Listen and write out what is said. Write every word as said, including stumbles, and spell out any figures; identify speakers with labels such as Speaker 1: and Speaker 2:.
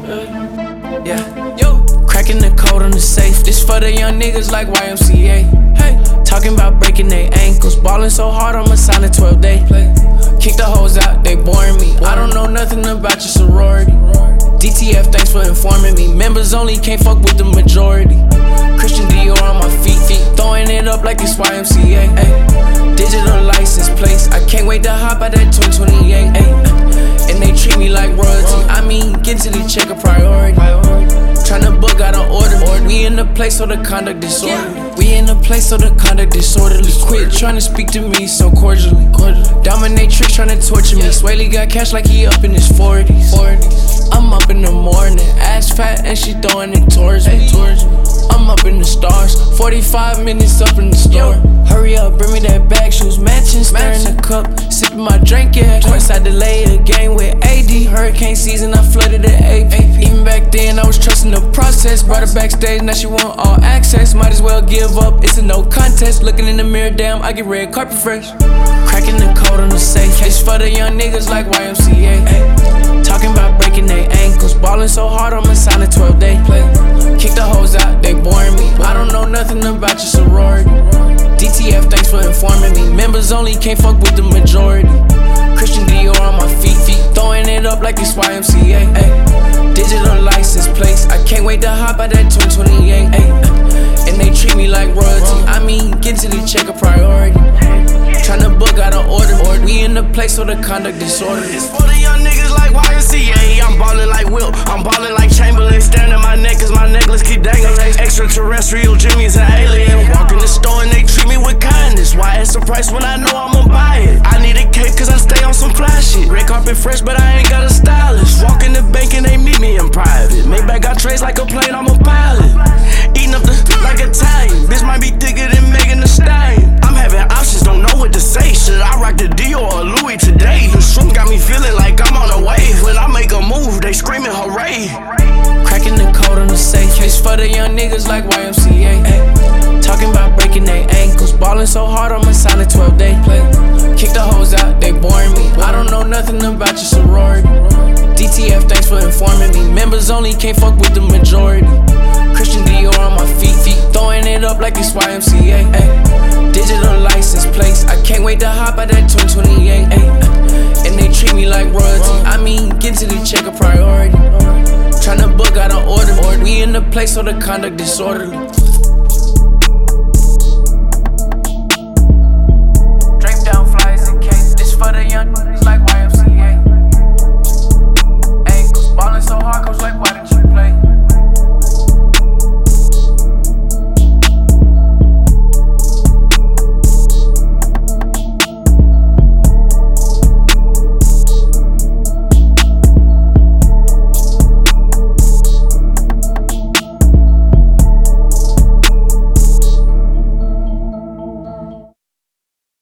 Speaker 1: Yeah, yo, cracking the code on the safe. This for the young niggas like Y M C A. Hey, talking about breaking their ankles, ballin' so hard I'ma sign a twelve day. Kick the hoes out, they boring me. I don't know nothing about your sorority. D T F, thanks for informing me. Members only, can't fuck with the majority. Christian Dior on my feet, feet throwing it up like it's Y M C A. Ay. Digital license plates, I can't wait to hop out that twenty twenty-eight. Ay. And they treat me like royalty. I mean, get to the check a priority. Tryna book out an order. We in the place so the conduct disorderly. We in the place so the conduct disorderly. Quit tryna speak to me so cordially. Dominatrix tryna torture me. Swaley got cash like he up in his forties. I'm up in the morning, ass fat and she throwing it towards me. I'm up in the stars, forty-five minutes up in the store. Hurry up, bring me that bag, shoes matching, stirring the cup, sipping my drink, yeah. Twice I delayed a game with A D. Hurricane season, I flooded the A P. Even back then, I was trusting the process. Brought her backstage, now she want all access. Might as well give up, it's a no contest. Looking in the mirror, damn, I get red carpet fresh. Cracking the code on the safe. It's for the young niggas like Y M C A. Ay. Talking about breaking their ankles, ballin' so hard I'ma sign a twelve day. Kick the hoes out, they boring me. I don't know nothing about your sorority. D T F, thanks for informing me. Members only, can't fuck with the majority. Christian Dior on my feet, feet throwing it up like it's Y M C A. Ay. Digital license plates, I can't wait to hop out that twenty twenty-eight. Ay. And they treat me like royalty. I mean, get to the check a priority. Tryna book out an order. We in the place so the conduct disorderly.
Speaker 2: It's for the young niggas like Y M C A. I'm ballin' like Wilt, I'm ballin' like Chamberlain. Staring at my neck cause my necklace keep dangling. Extraterrestrial, Jimmy's an alien. Walk in the store and they treat me with kindness. Why it's the price when I know I'ma buy it? I need a cape cause I stay on some fly shit. Red carpet fresh but I ain't got a stylist. Walk in the bank and they meet me in private. Maybach got trays like a plane, I'm a pilot. Eating up the like Italian. Bitch might be thicker than Megan Thee Stallion. I'm having options, don't know what to say. Should I rock the Dior or Louis today? The shroom got me feeling like I'm on a wave. When I make a move, they screaming hooray.
Speaker 1: Cracking the code on the safe. It's for the young niggas like Y M C A. Ay. Talking about breaking their ankles, ballin' so hard I'ma sign a twelve day. Kick the hoes out, they boring me. I don't know nothing about your sorority. D T F, thanks for informing me. Members only, can't fuck with the majority. Christian Dior on my feet, feet throwing it up like it's Y M C A. Ay. Digital license plates, I can't wait to hop out that twenty twenty-eight. Ay. And they treat me like royalty. I mean, get to the check a priority. Tryna book out an order. We in the place so the conduct disorderly.